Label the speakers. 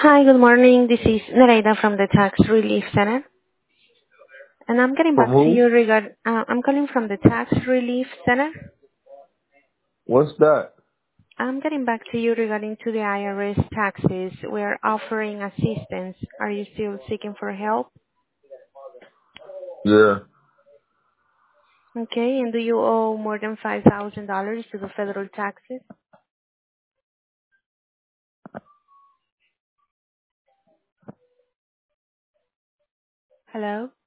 Speaker 1: Hi, good morning. This is Nereida from the Tax Relief Center, and I'm getting
Speaker 2: From
Speaker 1: back to
Speaker 2: who?
Speaker 1: you regard. I'm calling from the Tax Relief Center.
Speaker 2: What's that?
Speaker 1: I'm getting back to you regarding to the IRS taxes. We are offering assistance. Are you still seeking for help?
Speaker 2: Yeah.
Speaker 1: Okay, and do you owe more than $5,000 to the federal taxes? Hello?